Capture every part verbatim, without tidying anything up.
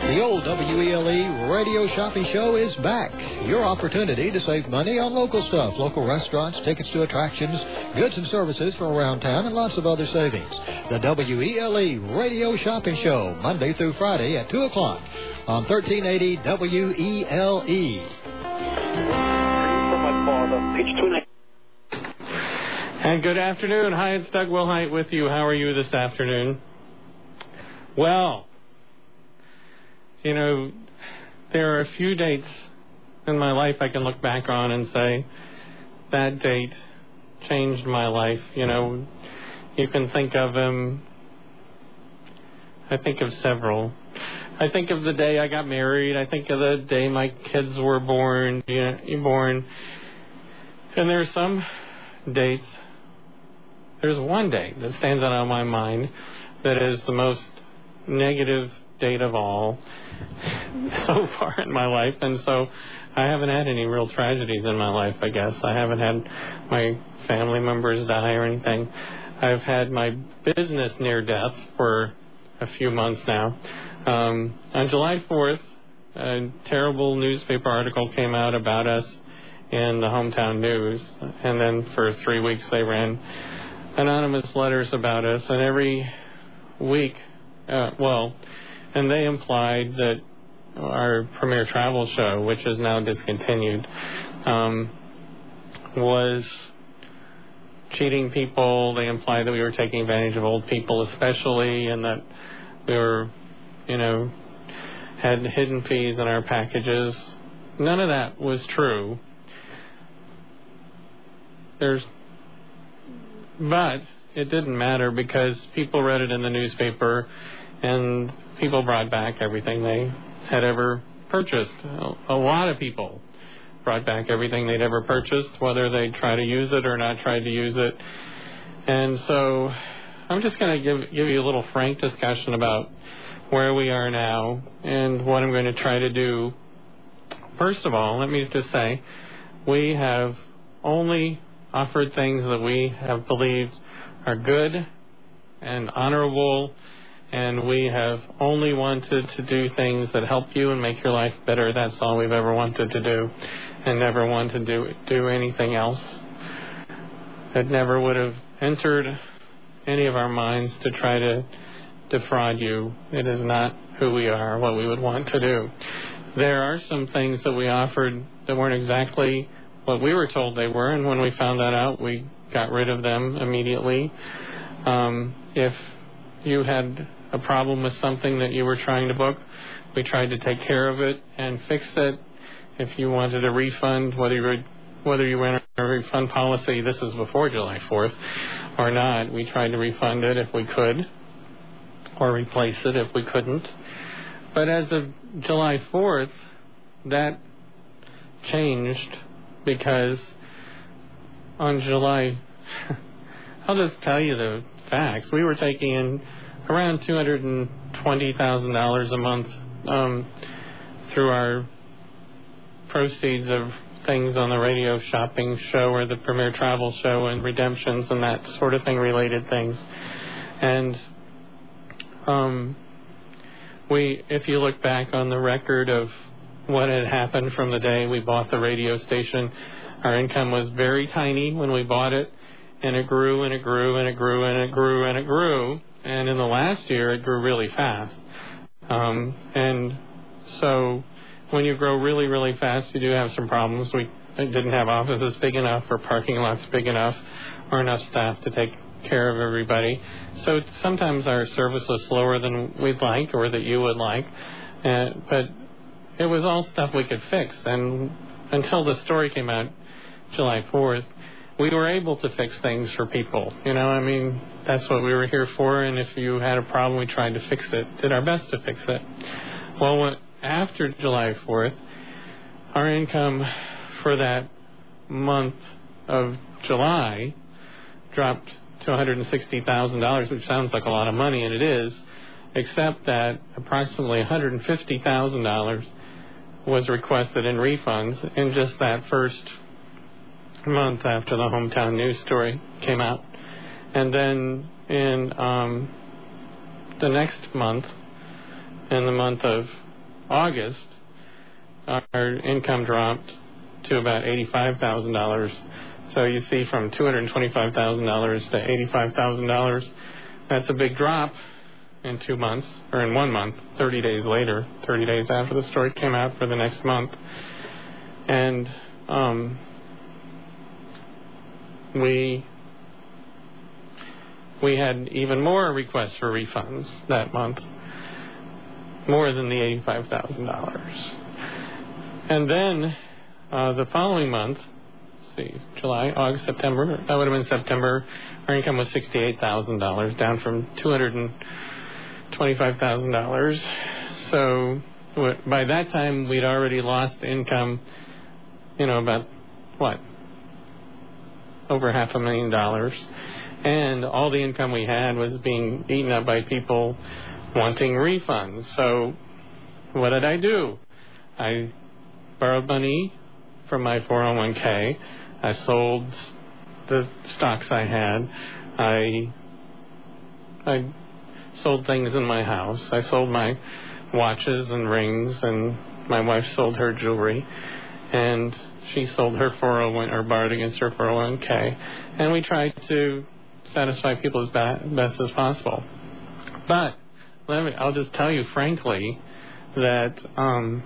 The old W E L E Radio Shopping Show is back. Your opportunity to save money on local stuff, local restaurants, tickets to attractions, goods and services from around town, and lots of other savings. The W E L E Radio Shopping Show, Monday through Friday at two o'clock on thirteen eighty W E L E. And good afternoon. Hi, it's Doug Wilhite with you. How are you this afternoon? Well, you know, there are a few dates in my life I can look back on and say, that date changed my life. You know, you can think of them. I think of several. I think of the day I got married. I think of the day my kids were born. You know, born. And there are some dates. There's one date that stands out on my mind that is the most negative date of all so far in my life, and so I haven't had any real tragedies in my life, I guess. I haven't had my family members die or anything. I've had my business near death for a few months now. Um, on July fourth, a terrible newspaper article came out about us in the Hometown News, and then for three weeks they ran anonymous letters about us, and every week, uh, well, and they implied that our premier travel show, which is now discontinued, um, was cheating people. They implied that we were taking advantage of old people especially, and that we were, you know, had hidden fees in our packages. None of that was true. There's, but it didn't matter because people read it in the newspaper, and people brought back everything they had ever purchased. A lot of people brought back everything they'd ever purchased, whether they tried to use it or not tried to use it. And so I'm just going to give give you a little frank discussion about where we are now and what I'm going to try to do. First of all, let me just say, we have only offered things that we have believed are good and honorable, and we have only wanted to do things that help you and make your life better. That's all we've ever wanted to do, and never wanted to do, do anything else. It never would have entered any of our minds to try to defraud you. It is not who we are, what we would want to do. There are some things that we offered that weren't exactly what we were told they were, and when we found that out, we got rid of them immediately. Um, if you had a problem with something that you were trying to book, we tried to take care of it and fix it. If you wanted a refund, whether you were, whether you went on a refund policy, this is before July fourth, or not, we tried to refund it if we could, or replace it if we couldn't. But as of July fourth, that changed because on July, I'll just tell you the facts. We were taking in around two hundred twenty thousand dollars a month um, through our proceeds of things on the radio shopping show or the premier travel show and redemptions and that sort of thing, related things. And um, we, if you look back on the record of what had happened from the day we bought the radio station, our income was very tiny when we bought it, and it grew and it grew and it grew and it grew and it grew. And in the last year, it grew really fast. Um, and so when you grow really, really fast, you do have some problems. We didn't have offices big enough or parking lots big enough or enough staff to take care of everybody. So sometimes our service was slower than we'd like or that you would like. Uh, but it was all stuff we could fix. And until the story came out July fourth, we were able to fix things for people. You know, I mean, that's what we were here for, and if you had a problem, we tried to fix it, did our best to fix it. Well, after July fourth, our income for that month of July dropped to one hundred sixty thousand dollars, which sounds like a lot of money, and it is, except that approximately one hundred fifty thousand dollars was requested in refunds in just that first month after the Hometown News story came out. And then in um, the next month, in the month of August, our income dropped to about eighty-five thousand dollars. So you see, from two hundred twenty-five thousand dollars to eighty-five thousand dollars, that's a big drop in two months, or in one month, thirty days later, thirty days after the story came out for the next month. And um, we we had even more requests for refunds that month, more than the eighty-five thousand dollars. And then uh, the following month, see, July, August, September, that would have been September, our income was sixty-eight thousand dollars, down from two hundred twenty-five thousand dollars. So by that time, we'd already lost income, you know, about, what, over half a million dollars. And all the income we had was being eaten up by people wanting refunds. So what did I do? I borrowed money from my four oh one k. I sold the stocks I had. I I sold things in my house. I sold my watches and rings, and my wife sold her jewelry, and she sold her four oh one, or borrowed against her four oh one k. And we tried to satisfy people as ba- best as possible. But let me, I'll just tell you frankly that um,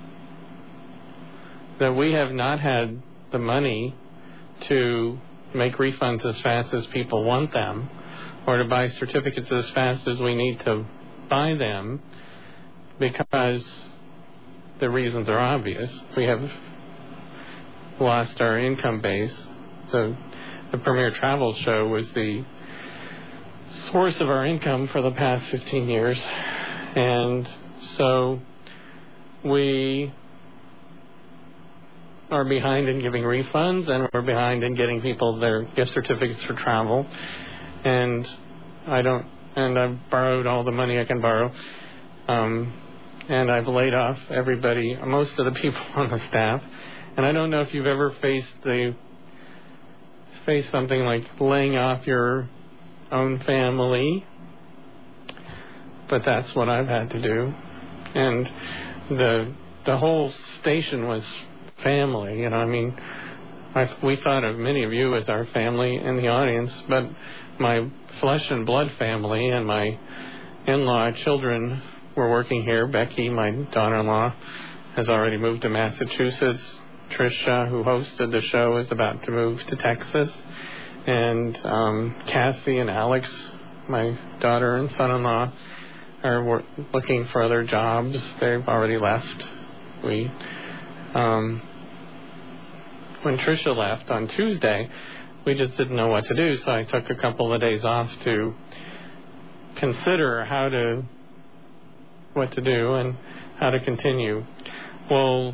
that we have not had the money to make refunds as fast as people want them, or to buy certificates as fast as we need to buy them, because the reasons are obvious. We have lost our income base. The, the Premier Travel Show was the source of our income for the past fifteen years. And so we are behind in giving refunds, and we're behind in getting people their gift certificates for travel. And I don't, and I've borrowed all the money I can borrow. Um, and I've laid off everybody, most of the people on the staff. And I don't know if you've ever faced the, faced something like laying off your own family, but that's what I've had to do. And the, the whole station was family, you know, I mean, I, we thought of many of you as our family in the audience, but my flesh and blood family and my in-law children were working here. Becky, my daughter-in-law, has already moved to Massachusetts. Tricia, who hosted the show, is about to move to Texas. And um, Cassie and Alex, my daughter and son-in-law, are wor- looking for other jobs. They've already left. We, um, when Tricia left on Tuesday, we just didn't know what to do, so I took a couple of days off to consider how to, what to do and how to continue. Well,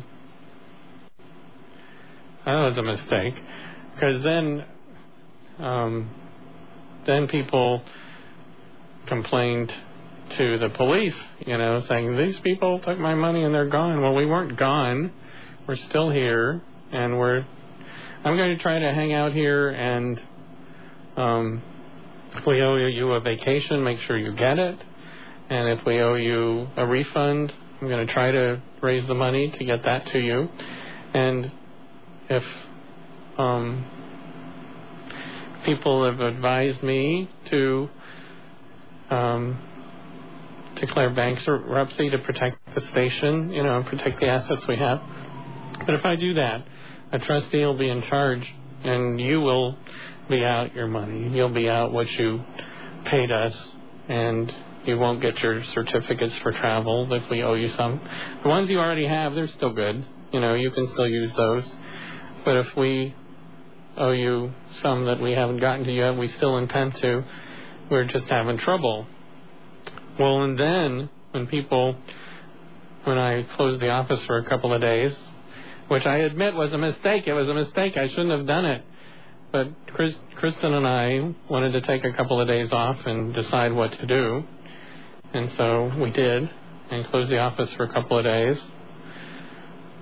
that was a mistake, because then, um, then people complained to the police, you know, saying, these people took my money and they're gone. Well, we weren't gone. We're still here, and we're, I'm going to try to hang out here, and um, if we owe you a vacation, make sure you get it. And if we owe you a refund, I'm going to try to raise the money to get that to you. And if um, people have advised me to um, declare bankruptcy to protect the station, you know, and protect the assets we have. But if I do that, a trustee will be in charge, and you will be out your money. You'll be out what you paid us, and you won't get your certificates for travel if we owe you some. The ones you already have, they're still good. You know, you can still use those. But if we owe you some that we haven't gotten to yet, we still intend to, we're just having trouble. Well, and then when people, when I closed the office for a couple of days, which I admit was a mistake. It was a mistake. I shouldn't have done it. But Chris, Kristen and I wanted to take a couple of days off and decide what to do. And so we did, and closed the office for a couple of days.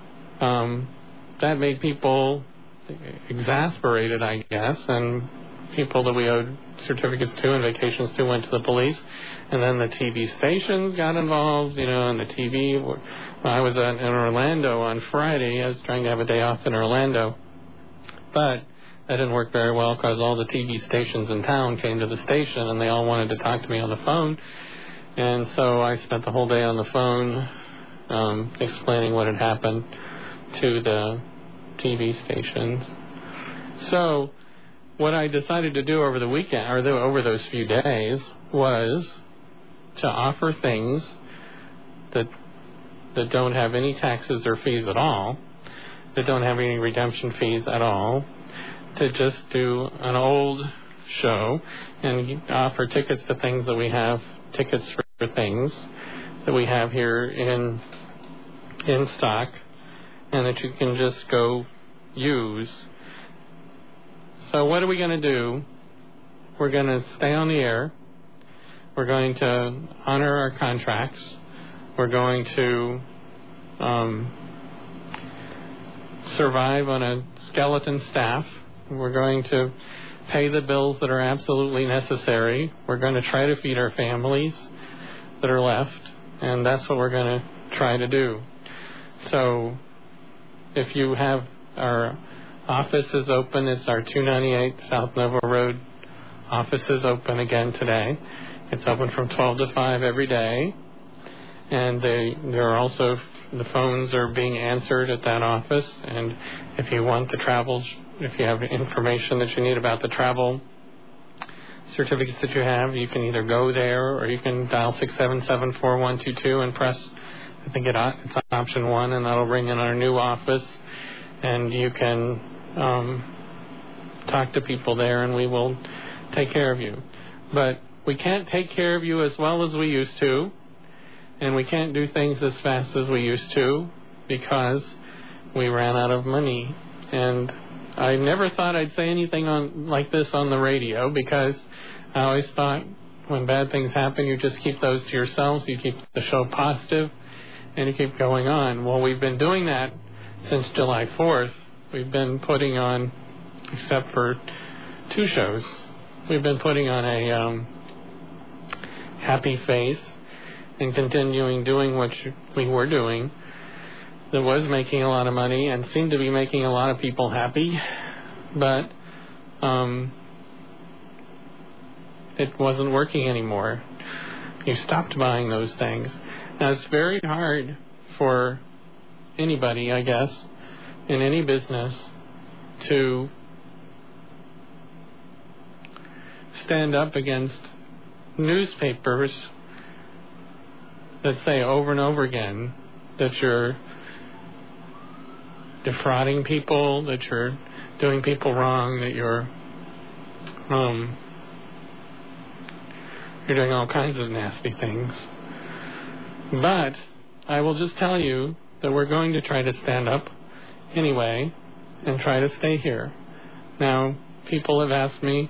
Um, that made people exasperated, I guess, and people that we owed certificates to and vacations to went to the police. And then the T V stations got involved, you know, and the T V. Well, I was in Orlando on Friday. I was trying to have a day off in Orlando. But that didn't work very well because all the T V stations in town came to the station and they all wanted to talk to me on the phone. And so I spent the whole day on the phone um, explaining what had happened to the T V stations. So what I decided to do over the weekend, or the, over those few days, was to offer things that that don't have any taxes or fees at all, that don't have any redemption fees at all, to just do an old show and offer tickets to things that we have, tickets for things that we have here in in stock, and that you can just go use. So what are we going to do? We're going to stay on the air. We're going to honor our contracts. We're going to um, survive on a skeleton staff. We're going to pay the bills that are absolutely necessary. We're going to try to feed our families that are left, and that's what we're going to try to do. So if you have our office is open, it's our two ninety-eight South Nova Road office is open again today. It's open from twelve to five every day, and they there are also the phones are being answered at that office. And if you want the travel, if you have information that you need about the travel certificates that you have, you can either go there or you can dial six seven seven, four one two two and press, I think it, it's option one, and that'll bring in our new office, and you can um, talk to people there, and we will take care of you. But we can't take care of you as well as we used to, and we can't do things as fast as we used to because we ran out of money. And I never thought I'd say anything on like this on the radio, because I always thought when bad things happen, you just keep those to yourselves, you keep the show positive, and you keep going on. Well, we've been doing that since July fourth. We've been putting on, except for two shows, we've been putting on a um, happy face and continuing doing what we were doing that was making a lot of money and seemed to be making a lot of people happy, but um, it wasn't working anymore. You stopped buying those things. Now, it's very hard for anybody, I guess, in any business to stand up against newspapers that say over and over again that you're defrauding people, that you're doing people wrong, that you're um, you're doing all kinds of nasty things. But I will just tell you that we're going to try to stand up anyway and try to stay here. Now, people have asked me,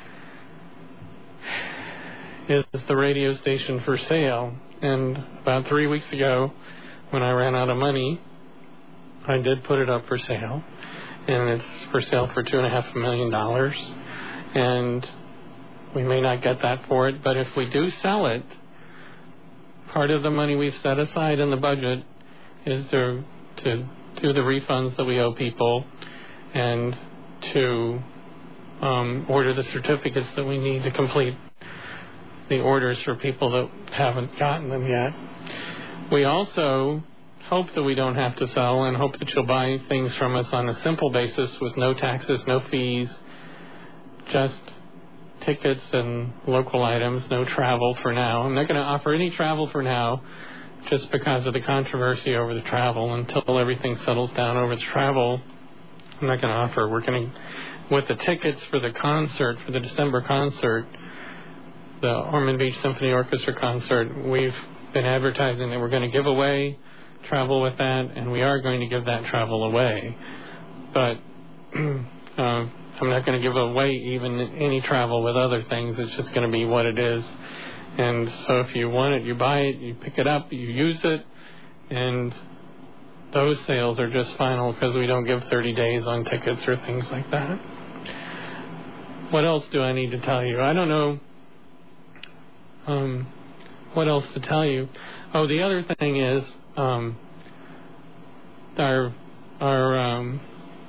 is the radio station for sale? And about three weeks ago, when I ran out of money, I did put it up for sale, and it's for sale for two and a half million dollars. And we may not get that for it, but if we do sell it, part of the money we've set aside in the budget is to to do the refunds that we owe people, and to um, order the certificates that we need to complete the orders for people that haven't gotten them yet. We also hope that we don't have to sell, and hope that you'll buy things from us on a simple basis with no taxes, no fees, just tickets and local items, no travel for now. I'm not going to offer any travel for now just because of the controversy over the travel. Until everything settles down over the travel, I'm not going to offer. We're going to, with the tickets for the concert, for the December concert, the Ormond Beach Symphony Orchestra concert, we've been advertising that we're going to give away travel with that, and we are going to give that travel away. But uh, I'm not going to give away even any travel with other things. It's just going to be what it is. And so if you want it, you buy it, you pick it up, you use it, and those sales are just final because we don't give thirty days on tickets or things like that. what else do I need to tell you? I don't know um, what else to tell you. Oh, the other thing is um, our our um,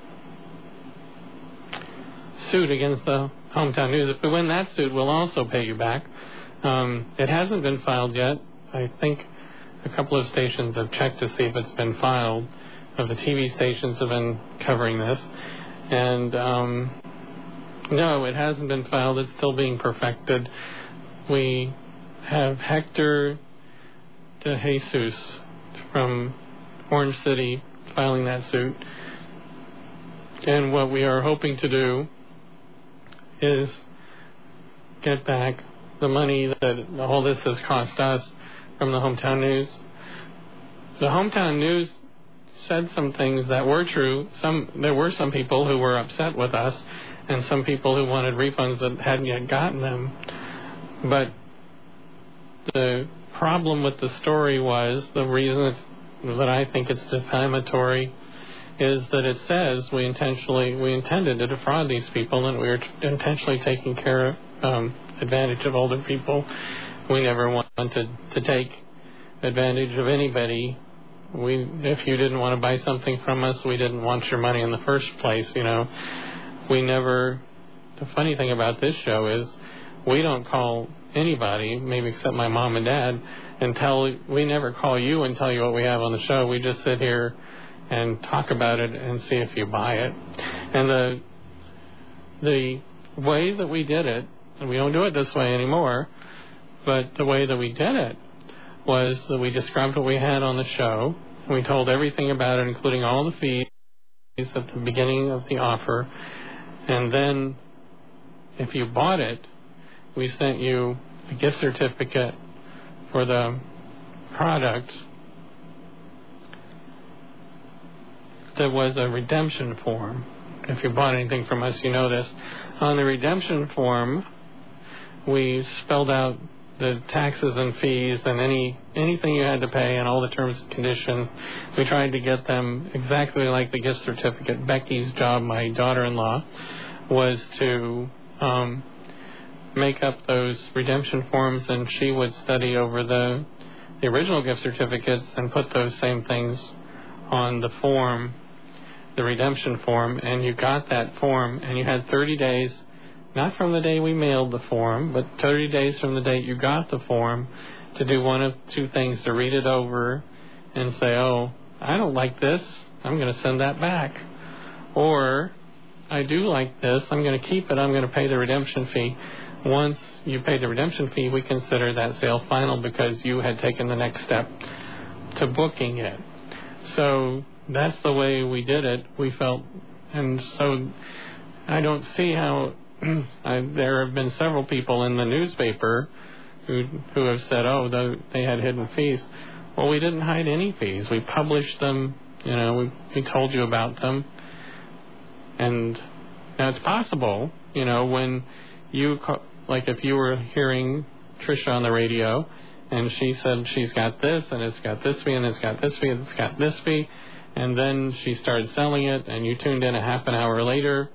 suit against the Hometown News. If we win that suit, we'll also pay you back. Um, it hasn't been filed yet. I think a couple of stations have checked to see if it's been filed. Of the T V stations have been covering this. And um, no, it hasn't been filed. It's still being perfected. We have Hector De Jesus from Orange City filing that suit. And what we are hoping to do is get back the money that all this has cost us from the Hometown News. The Hometown News said some things that were true. Some there were some people who were upset with us, and some people who wanted refunds that hadn't yet gotten them. But the problem with the story was, the reason it's, that I think it's defamatory, is that it says we intentionally we intended to defraud these people, and we were intentionally taking care of um, advantage of older people. We never wanted to take advantage of anybody. We, if you didn't want to buy something from us, we didn't want your money in the first place. You know, we never. The funny thing about this show is we don't call anybody, maybe except my mom and dad, and tell. We never call you and tell you what we have on the show. We just sit here and talk about it and see if you buy it. And the the way that we did it, and we don't do it this way anymore, but the way that we did it was that we described what we had on the show. We told everything about it, including all the fees at the beginning of the offer. And then if you bought it, we sent you a gift certificate for the product that was a redemption form. If you bought anything from us, you know this. On the redemption form, we spelled out the taxes and fees and any anything you had to pay and all the terms and conditions. We tried to get them exactly like the gift certificate. Becky's job, my daughter-in-law, was to um, make up those redemption forms, and she would study over the, the original gift certificates and put those same things on the form, the redemption form, and you got that form, and you had thirty days, not from the day we mailed the form, but thirty days from the date you got the form, to do one of two things: to read it over and say, oh, I don't like this, I'm going to send that back. Or, I do like this, I'm going to keep it, I'm going to pay the redemption fee. Once you pay the redemption fee, we consider that sale final because you had taken the next step to booking it. So that's the way we did it, we felt. And so I don't see how I, there have been several people in the newspaper who who have said, oh, the, they had hidden fees. Well, we didn't hide any fees. We published them. You know, we, we told you about them. And now it's possible, you know, when you, like if you were hearing Tricia on the radio and she said she's got this and it's got this fee and it's got this fee and it's got this fee, and then she started selling it and you tuned in a half an hour later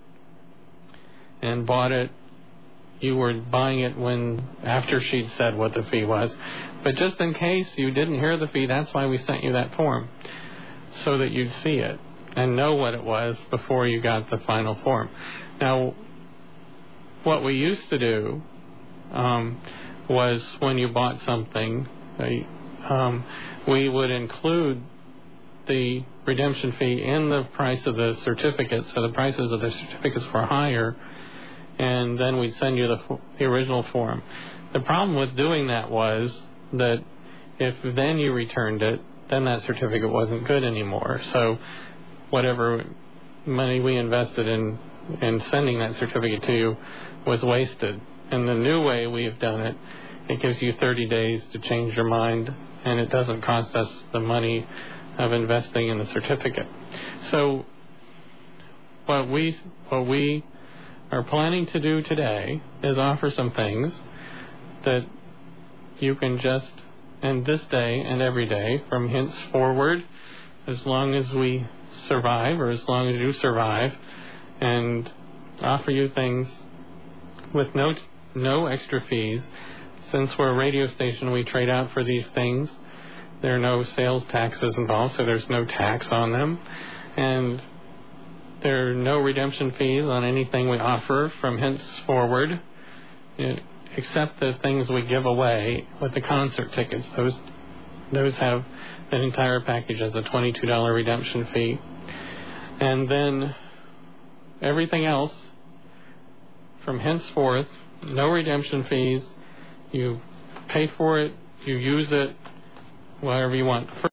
and bought it, you were buying it when after she'd said what the fee was. But just in case you didn't hear the fee, that's why we sent you that form, so that you'd see it and know what it was before you got the final form. Now, what we used to do um, was when you bought something, um, we would include the redemption fee in the price of the certificate, so the prices of the certificates were higher, and then we'd send you the, the original form. The problem with doing that was that if then you returned it, then that certificate wasn't good anymore. So whatever money we invested in, in sending that certificate to you was wasted. And the new way we have done it, it gives you thirty days to change your mind, and it doesn't cost us the money of investing in the certificate. So what we what we are planning to do today is offer some things that you can just, and this day and every day from henceforward, as long as we survive, or as long as you survive, and offer you things with no no extra fees. Since we're a radio station, we trade out for these things. There are no sales taxes involved, so there's no tax on them. And there are no redemption fees on anything we offer from henceforward, except the things we give away with the concert tickets. Those those have an entire package as a twenty-two dollars redemption fee. And then everything else from henceforth, no redemption fees. You pay for it, you use it, whatever you want.